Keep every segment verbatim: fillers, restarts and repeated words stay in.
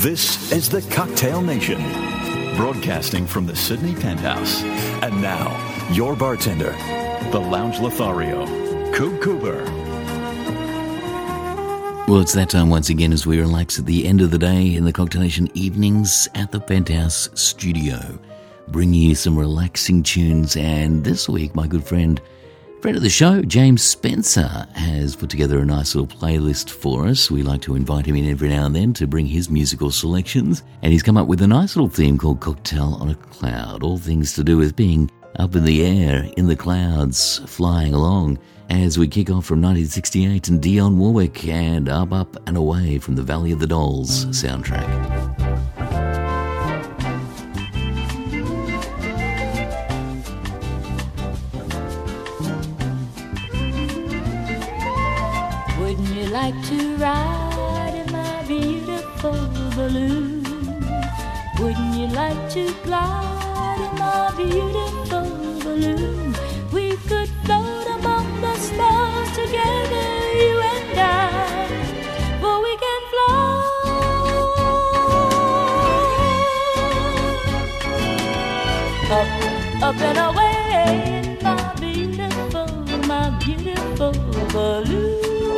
This is the Cocktail Nation, broadcasting from the Sydney Penthouse. And now, your bartender, the Lounge Lothario, Coop Cooper. Well, it's that time once again as we relax at the end of the day in the Cocktail Nation evenings at the Penthouse studio, bringing you some relaxing tunes. And this week, my good friend, friend of the show, James Spencer, has put together a nice little playlist for us. We like to invite him in every now and then to bring his musical selections. And he's come up with a nice little theme called Cocktail on a Cloud, all things to do with being up in the air, in the clouds, flying along, as we kick off from nineteen sixty-eight and Dionne Warwick and Up, Up and Away from the Valley of the Dolls soundtrack. Wouldn't you like to ride in my beautiful balloon? Wouldn't you like to glide in my beautiful balloon? We could float among the stars together, you and I, for we can fly up, up and away in my beautiful, my beautiful balloon.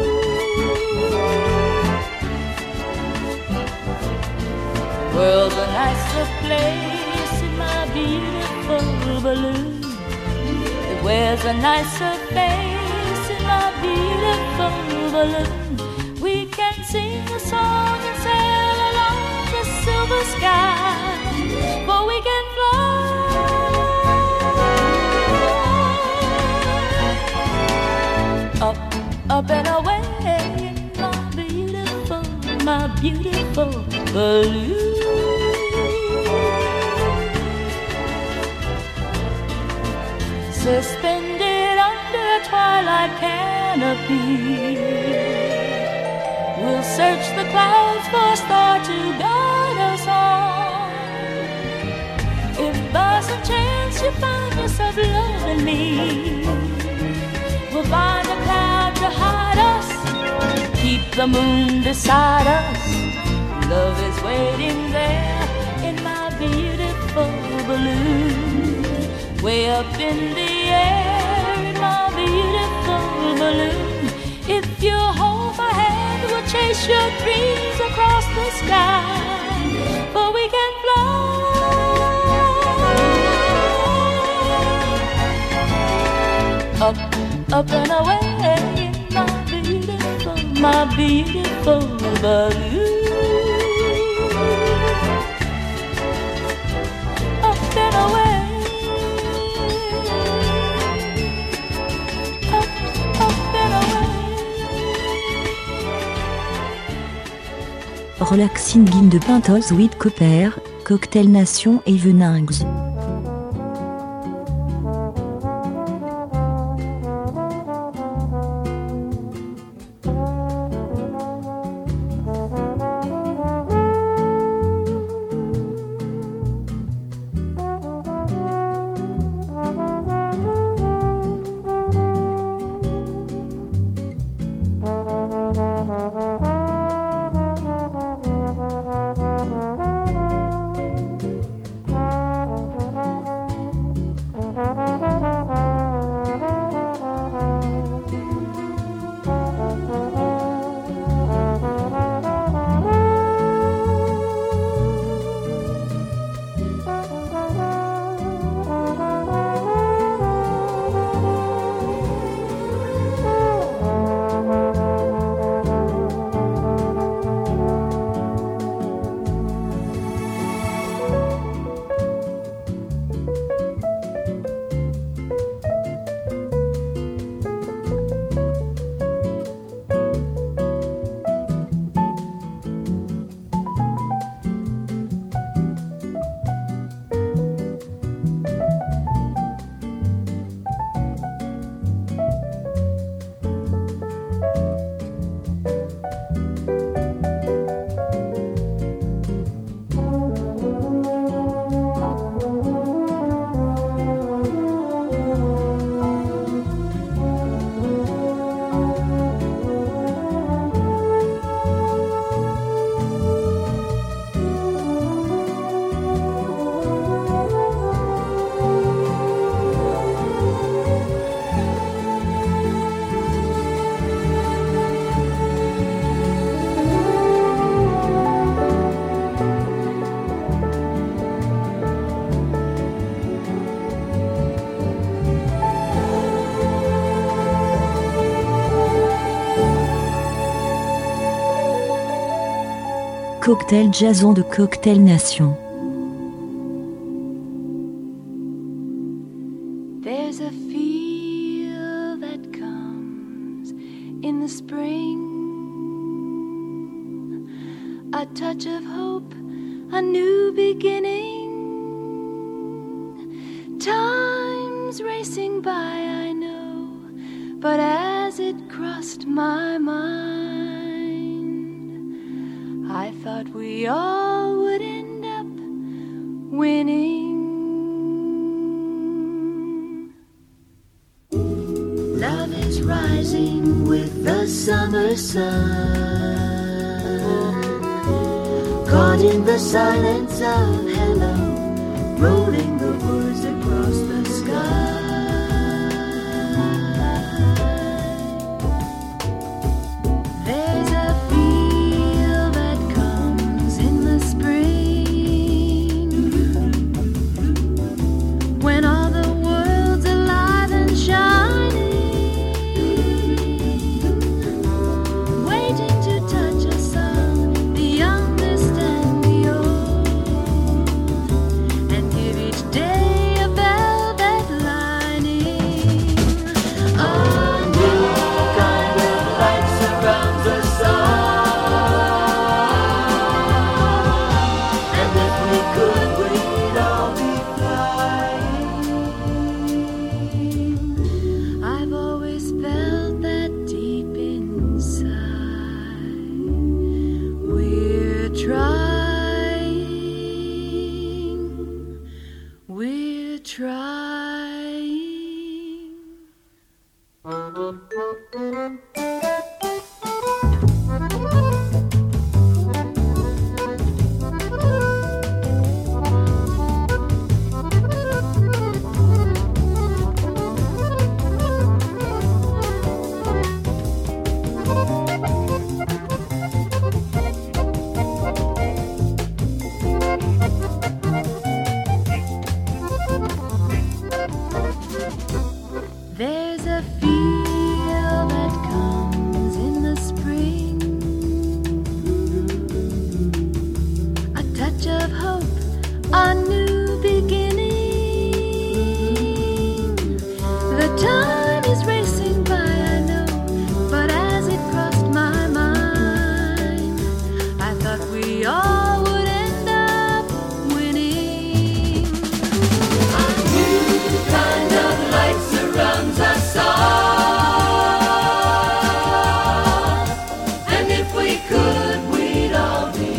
World's a nicer place in my beautiful balloon. It wears a nicer face in my beautiful balloon. We can sing a song and sail along the silver sky, for we can fly up, up and away in my beautiful, my beautiful balloon. Suspended under a twilight canopy, we'll search the clouds for a star to guide us on. If by some chance you find yourself loving me, we'll find a cloud to hide us, keep the moon beside us. Love is waiting there in my beautiful balloon, way up in the air in my beautiful balloon. If you hold my hand, we'll chase your dreams across the sky, for we can fly up, up and away in my beautiful, my beautiful balloon. Up and away. Relaxing Guine de Pintos with Cooper, Cocktail Nation Evenings. cocktail jason de Cocktail Nation. There's a feel that comes in the spring, a touch of hope, a new beginning. Time's racing by, I know, but as it crossed my mind, I thought we all would end up winning. Love is rising with the summer sun, caught in the silence of hello, rolling the words across the sky. There's a feel that comes in the spring, when all the world's alive and shining, waiting to touch a song, the youngest and the old, and give each day a velvet lining. A new kind of light surrounds us all, and if we could, we'd all be flying. I've always felt that deep inside, we're trying, we're trying. There's a feel that comes in the spring, a touch of hope, a new beginning. The time is racing by, I know, but as it crossed my mind, I thought we all would end up winning. A new kind of light surrounds us all, and if we could, we'd all be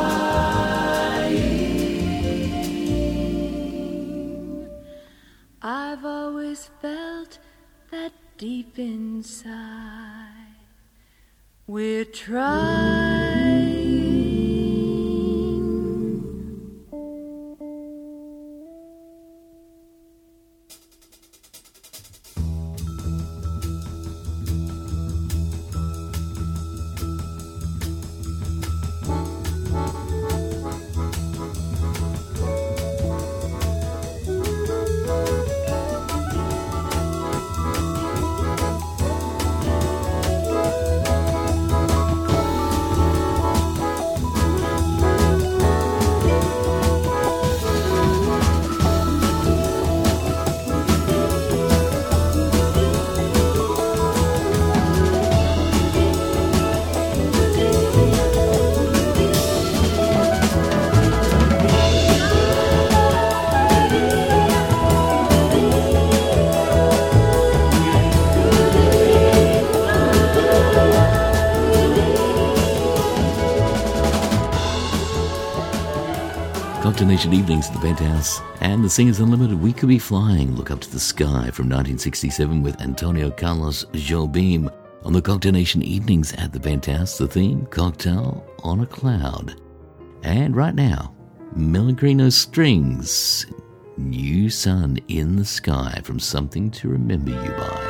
flying. I've always felt that deep inside, we're trying. Cocktail Nation evenings at the Penthouse and the Singers Unlimited. We Could Be Flying, Look Up to the Sky from nineteen sixty-seven with Antonio Carlos Jobim on the Cocktail Nation evenings at the Penthouse. The theme, Cocktail on a Cloud. And right now, Pellegrino Strings, New Sun in the Sky from Something to Remember You By.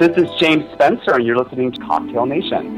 This is James Spencer, and you're listening to Cocktail Nation.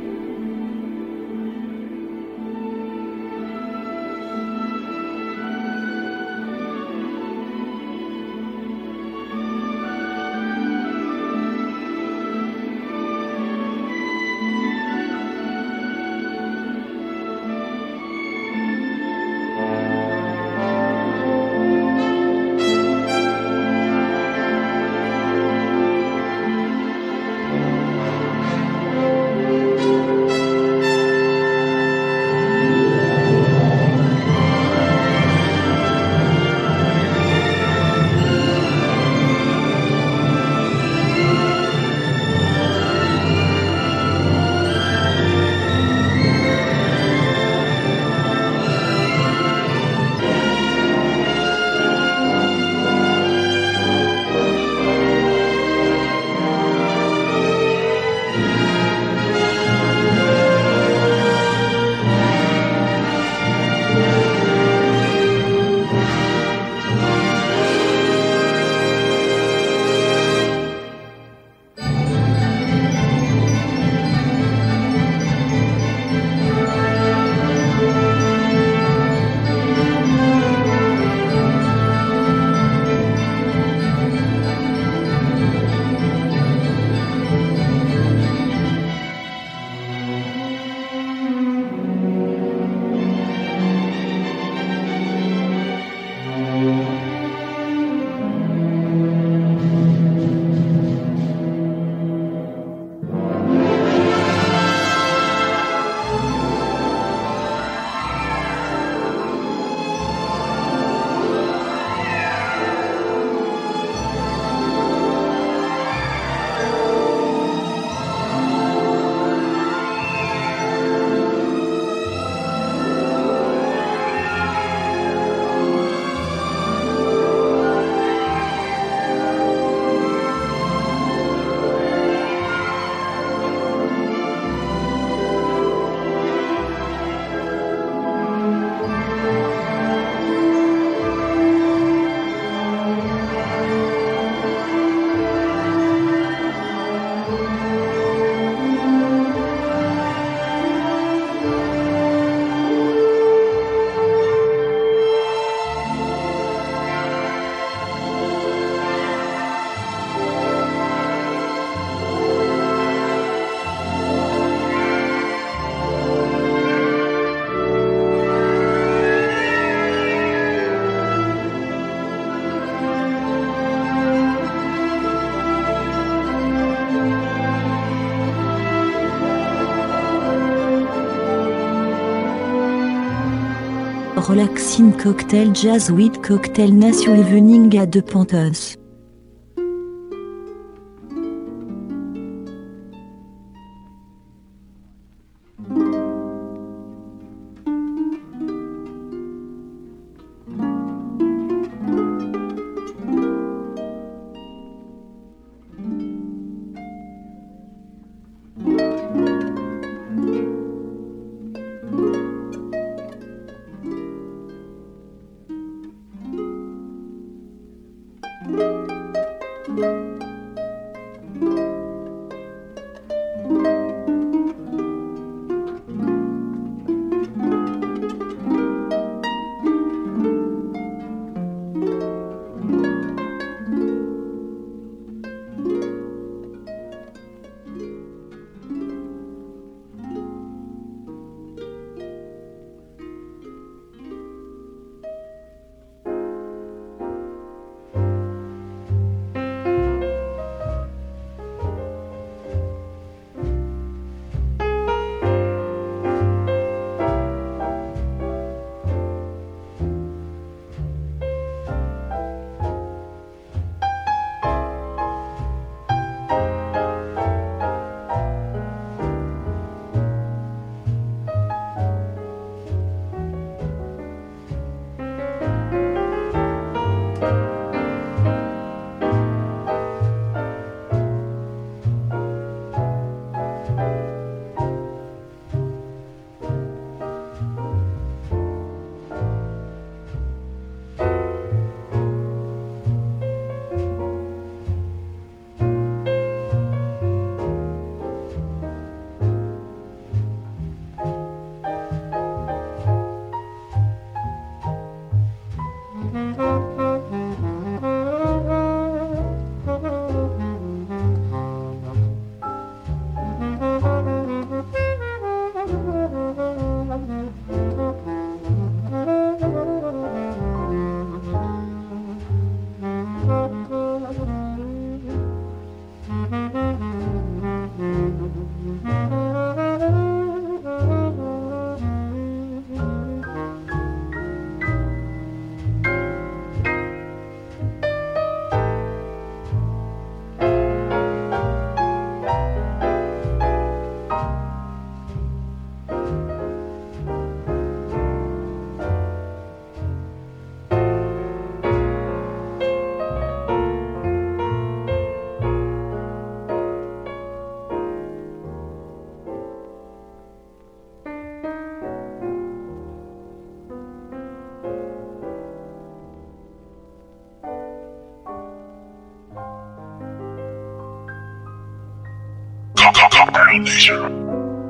Relaxing Cocktail Jazz with Cocktail Nation Evening à De Panthers. Cocktail Nation.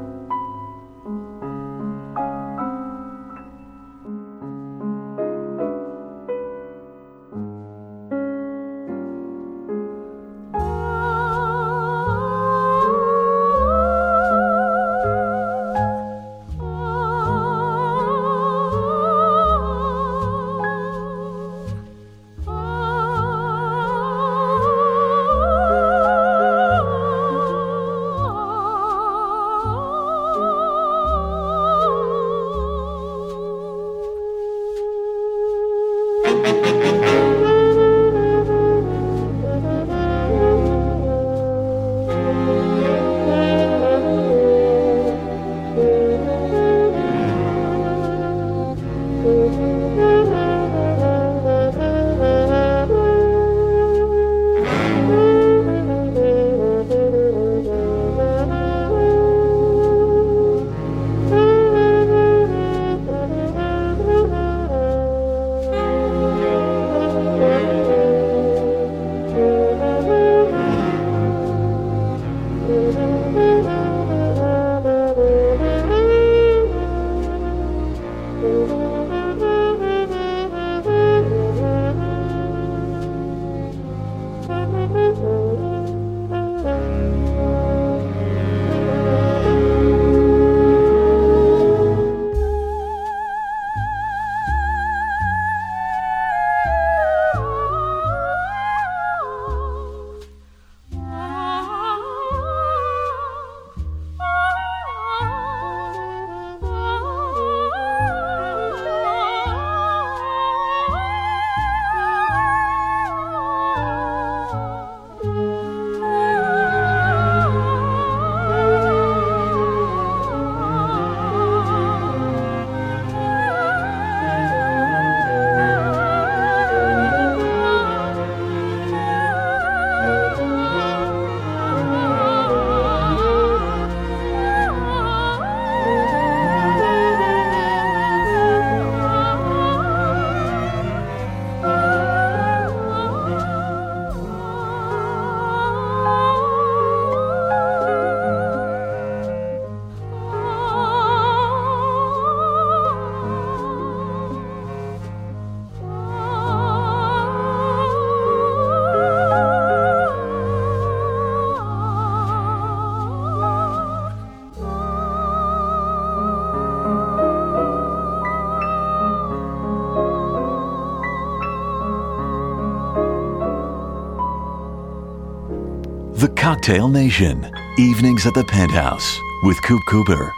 The Cocktail Nation, evenings at the Penthouse with Coop Cooper.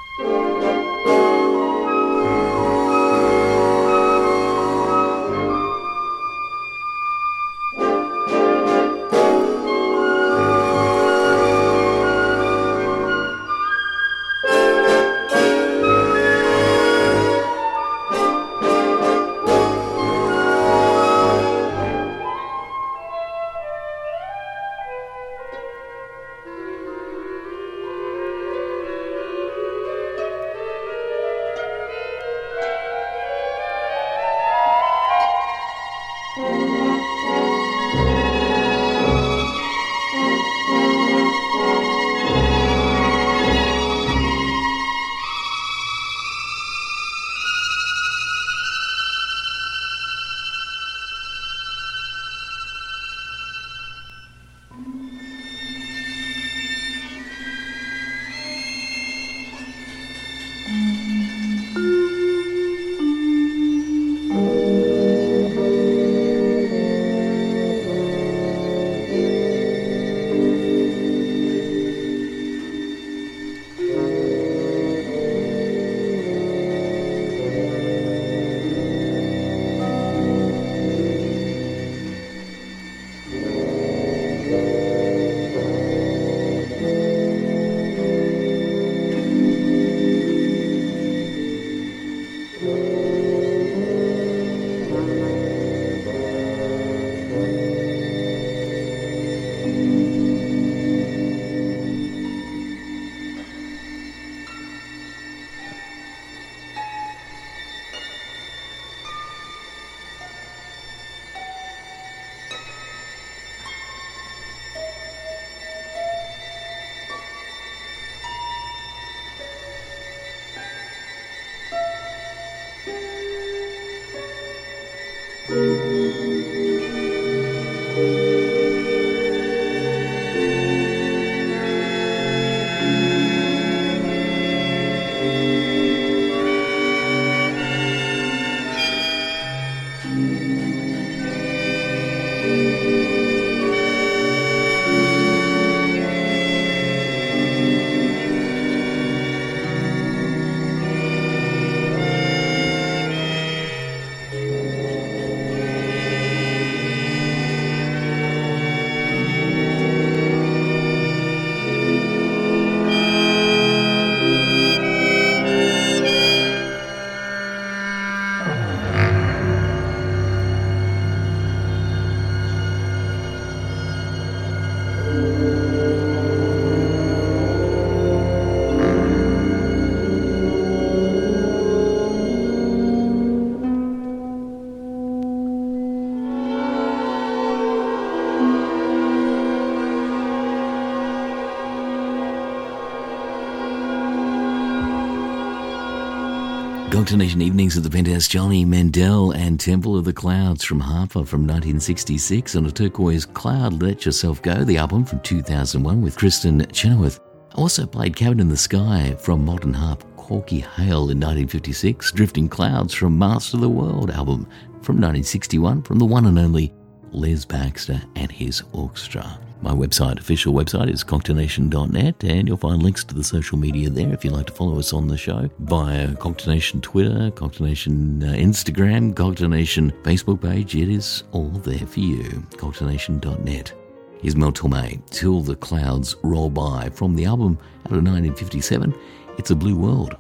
Nation Evenings at the Penthouse, Johnny Mandel and Temple of the Clouds from Harper from nineteen sixty-six, on a turquoise cloud, Let Yourself Go, the album from two thousand one with Kristen Chenoweth. Also played Cabin in the Sky from Modern Harp, Corky Hale in nineteen fifty-six, Drifting Clouds from Master of the World album from nineteen sixty-one from the one and only Les Baxter and his orchestra. My website, official website, is cocktail nation dot net, and you'll find links to the social media there if you'd like to follow us on the show via Cocktail Nation Twitter, Cocktail Nation uh, Instagram, Cocktail Nation Facebook page. It is all there for you, cocktail nation dot net. Here's Mel Torme, Till the Clouds Roll By, from the album out of nineteen fifty-seven, It's a Blue World.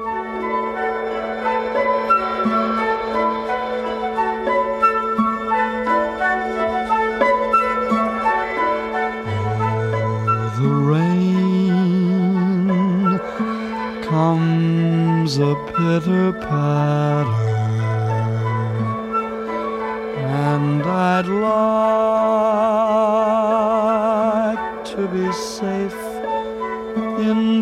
Comes a pitter-patter, and I'd like to be safe in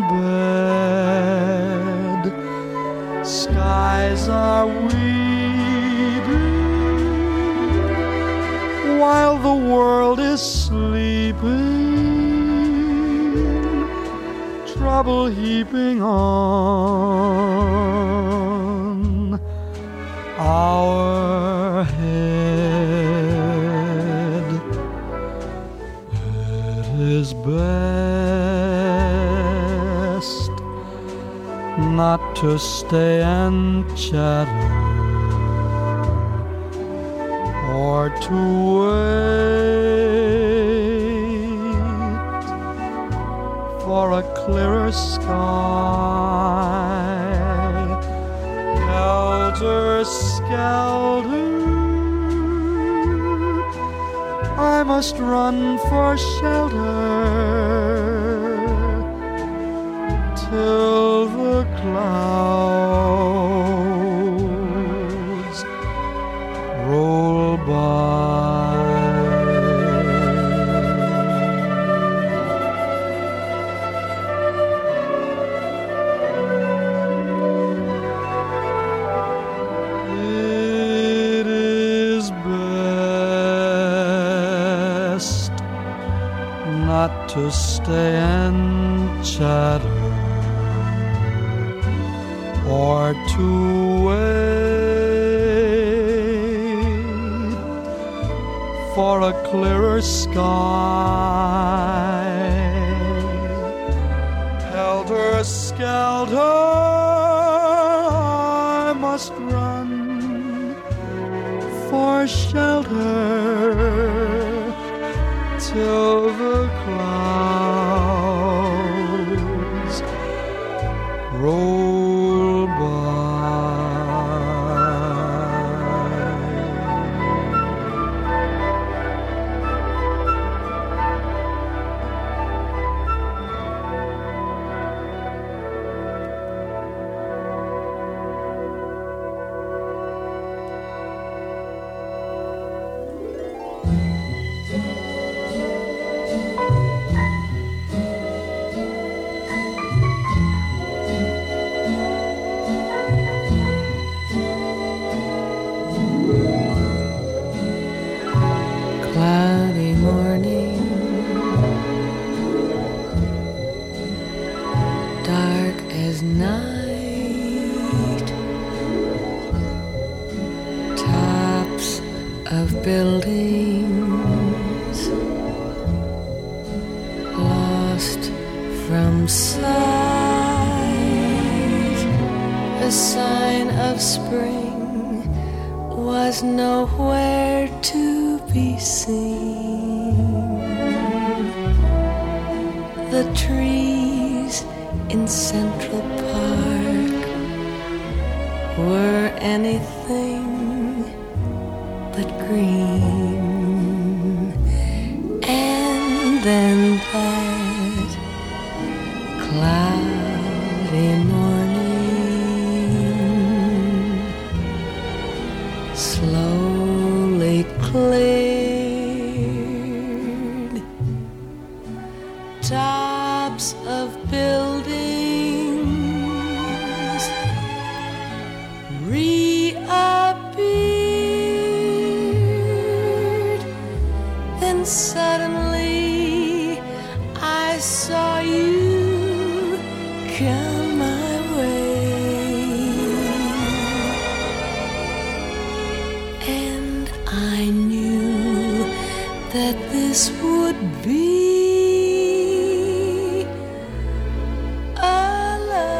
bed. Skies are weeping while the world is sleeping, trouble heaping on our head. It is best not to stay and chatter, or to wait for a clearer sky. Helter-skelter, I must run for shelter till the clouds roll by. To stay and chatter, or to wait for a clearer sky. Helter-skelter, I must run for shelter till the clouds roll by. from sight, a sign of spring was nowhere to be seen. The trees in Central Park were anything but green. And then that cloudy morning slowly cleared. Tops of buildings reappeared. Then suddenly I saw you come my way, and I knew that this would be a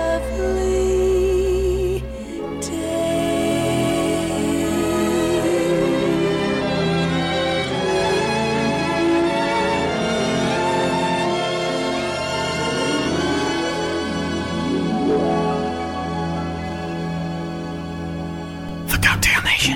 lovely day. The Cocktail Nation.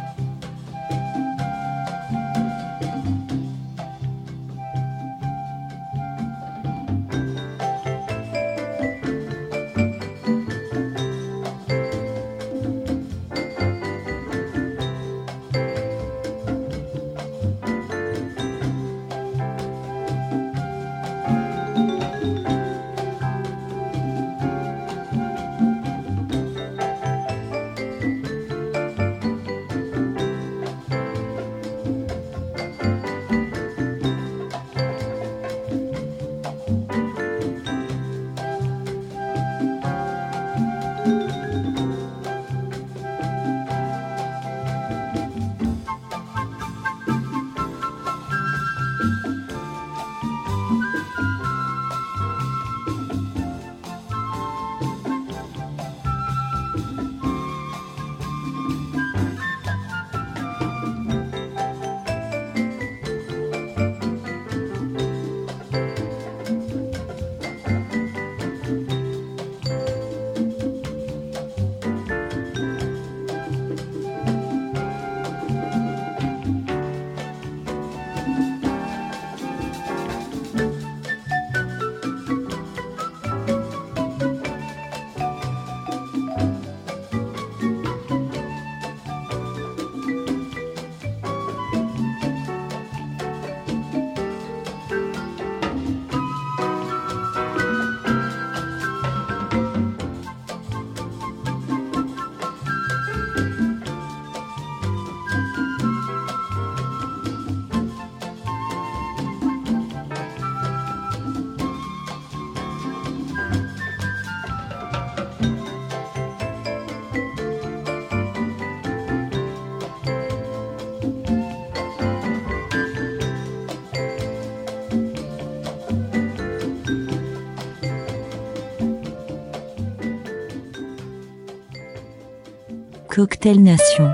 Cocktail Nation.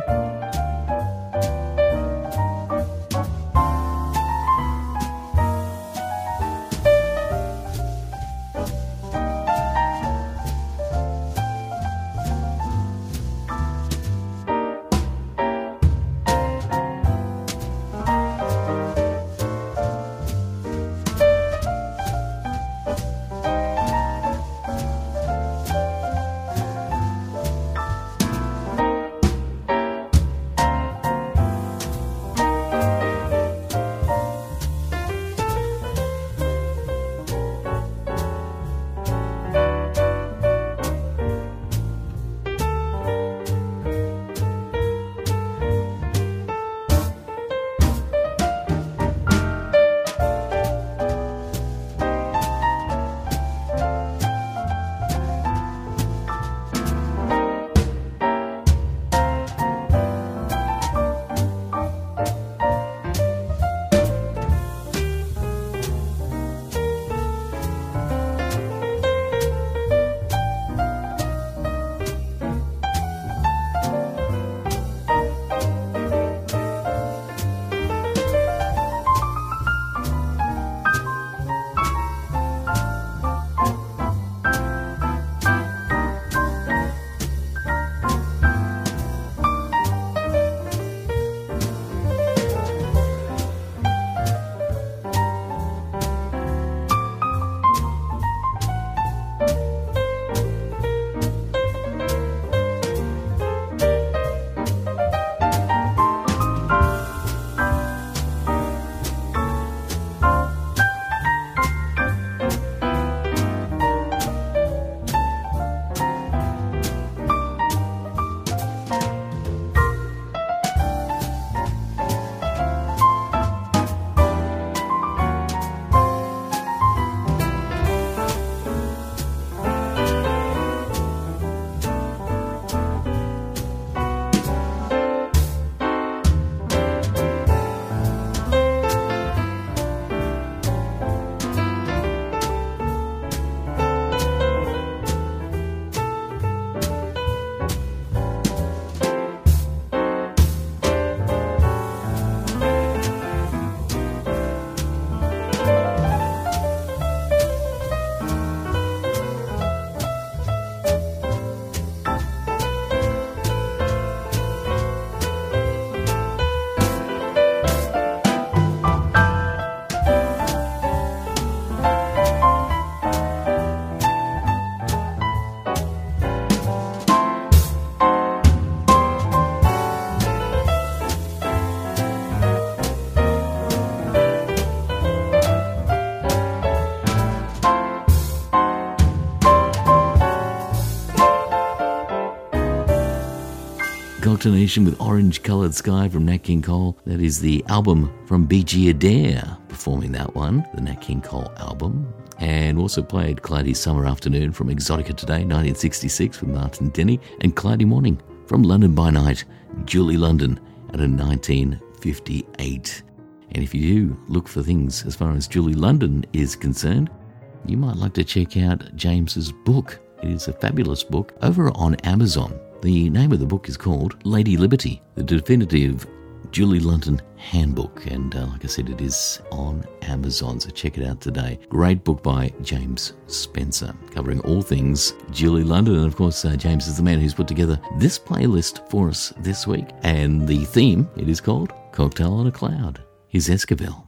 Cocktail Nation with Orange Coloured Sky from Nat King Cole. That is the album from B G Adair performing that one, the Nat King Cole album. And also played Cloudy Summer Afternoon from Exotica Today, nineteen sixty-six with Martin Denny, and Cloudy Morning from London by Night, Julie London, out of nineteen fifty-eight. And if you do look for things as far as Julie London is concerned, you might like to check out James's book. It is a fabulous book over on Amazon. The name of the book is called Lady Liberty, the definitive Julie London handbook. And uh, like I said, it is on Amazon, so check it out today. Great book by James Spencer, covering all things Julie London. And of course, uh, James is the man who's put together this playlist for us this week. And the theme, it is called Cocktail on a Cloud. Here's Esquivel.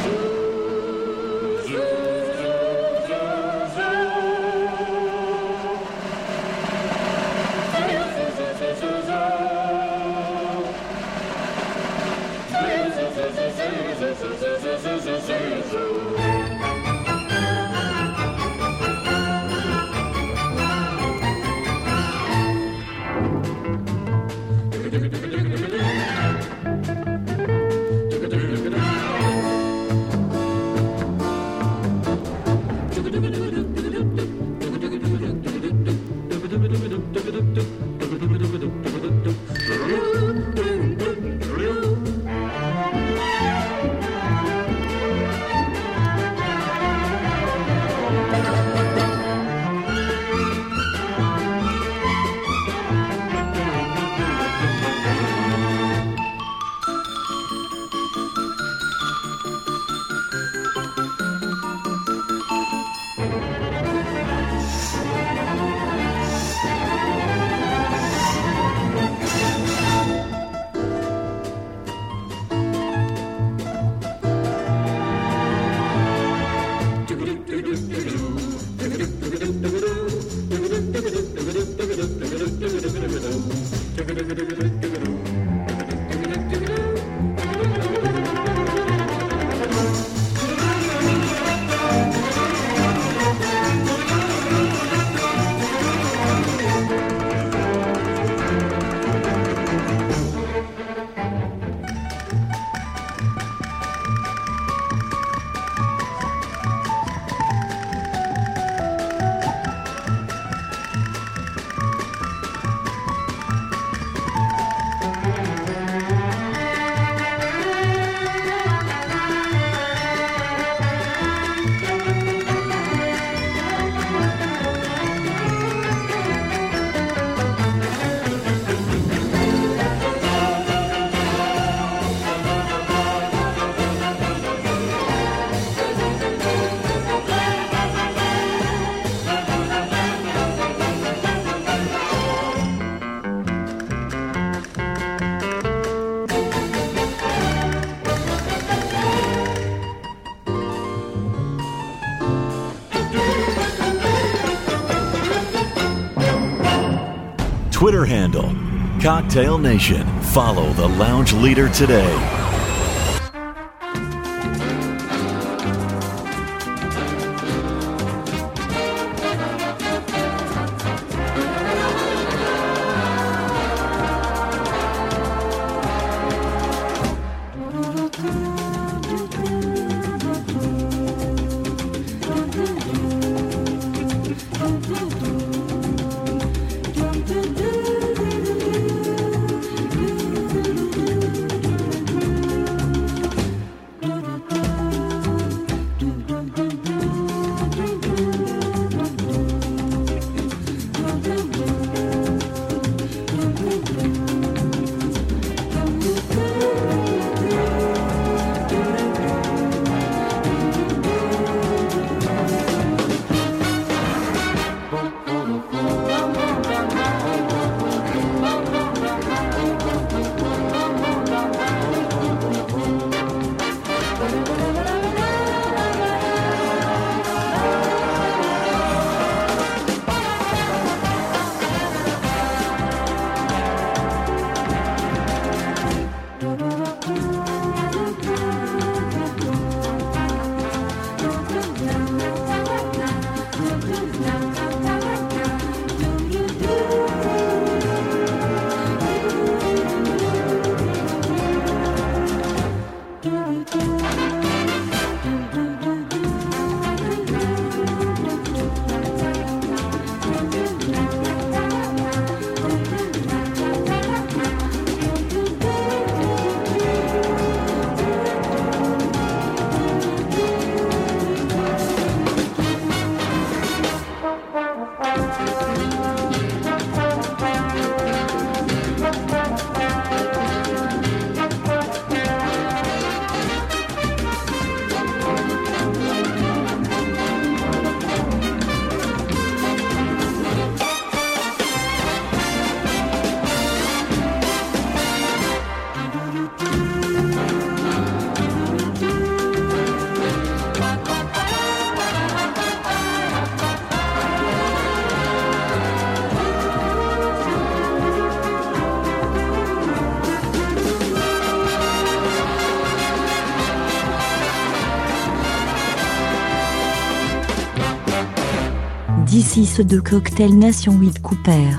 Twitter handle, Cocktail Nation. Follow the lounge leader today. dix-six de Cocktail Nation with Cooper.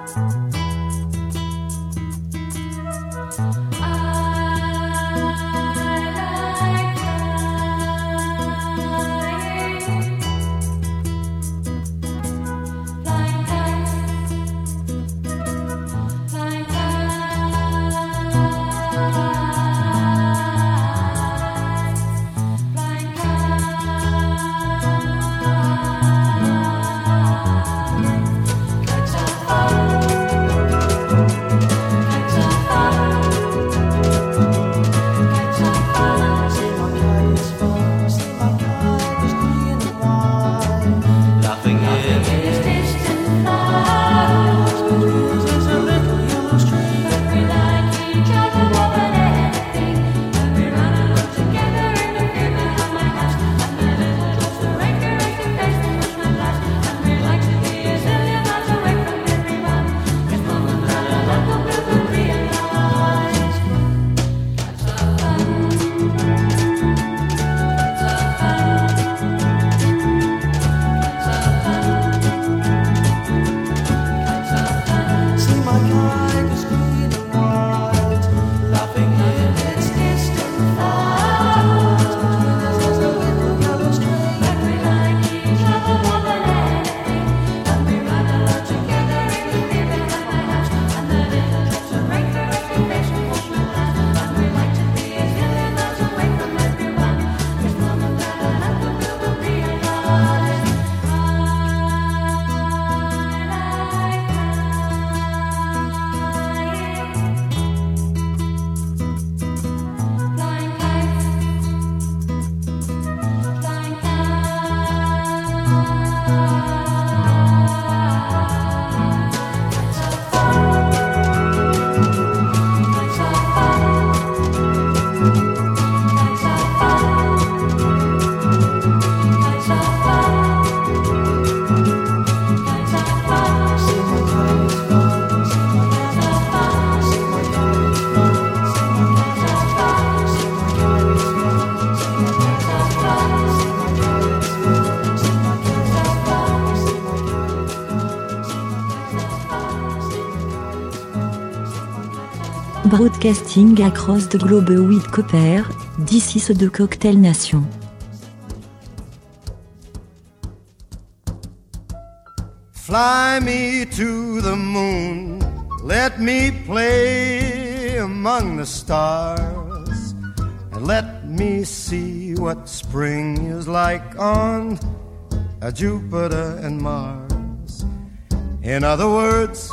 Broadcasting across the globe with Cooper, dix-six de Cocktail Nation. Fly me to the moon, let me play among the stars, and let me see what spring is like on a Jupiter and Mars. In other words,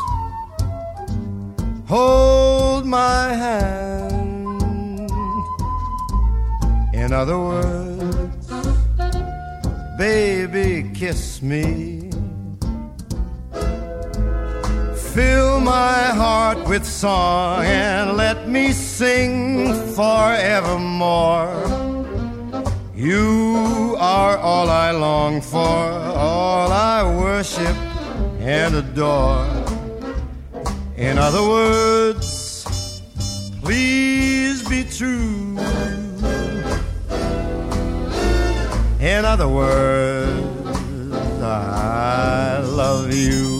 hold my hand. In other words, baby, kiss me. Fill my heart with song and let me sing forevermore. You are all I long for, all I worship and adore. In other words, please be true. In other words, I love you.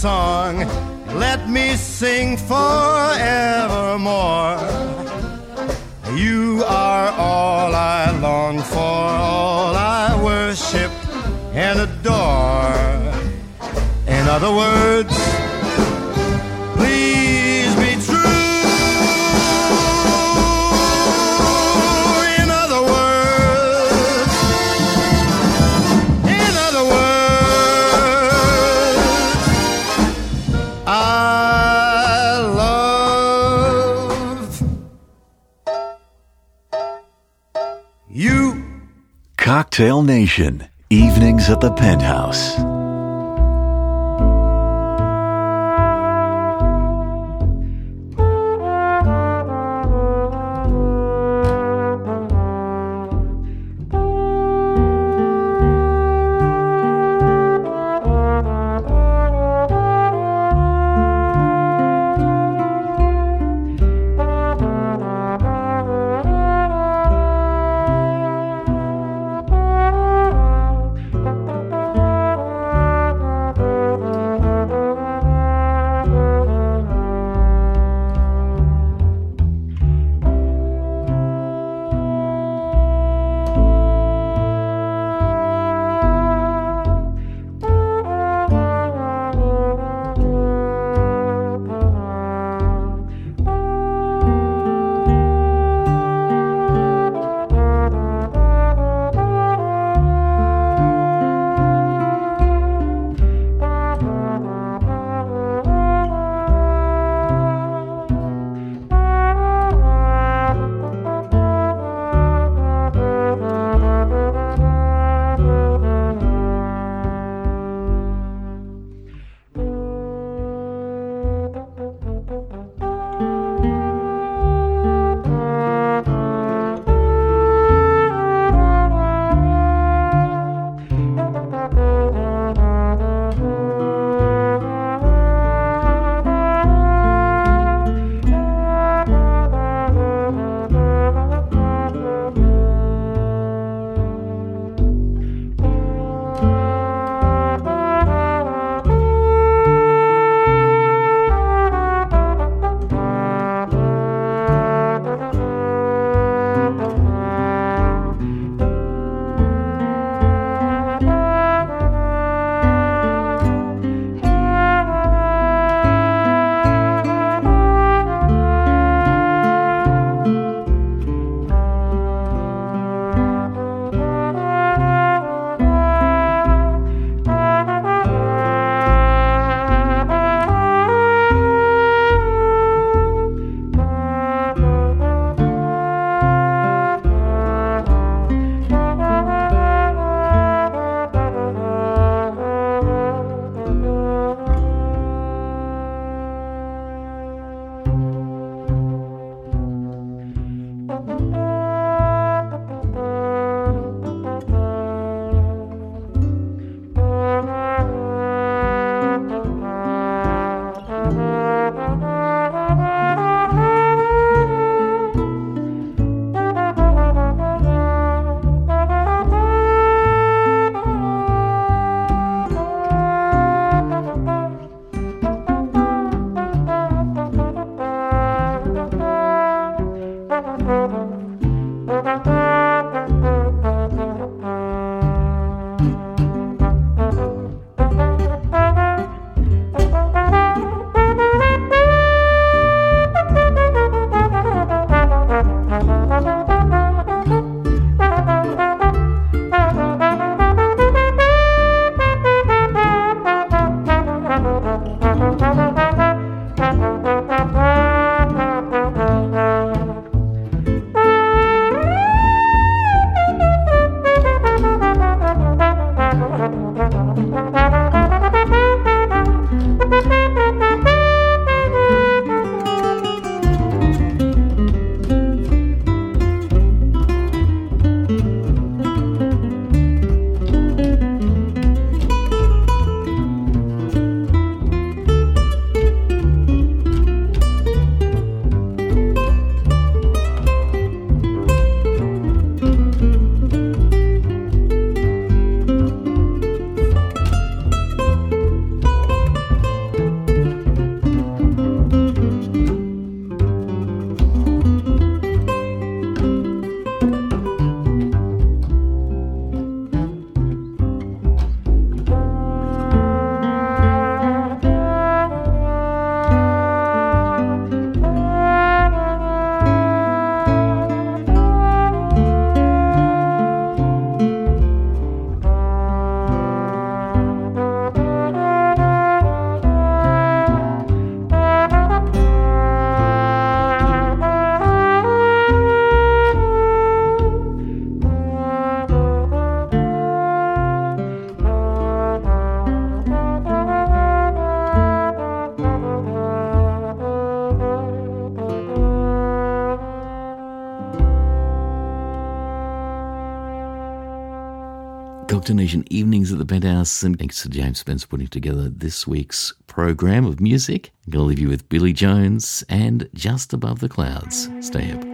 song. Let me sing forevermore. You are all I long for, all I worship and adore. In other words, please be true. In other words, in other words, I love you. Cocktail Nation, evenings at the Penthouse. Cocktail Nation evenings at the Penthouse, and thanks to James Spence putting together this week's program of music. I'm going to leave you with Billy Jones and Just Above the Clouds. Stay up.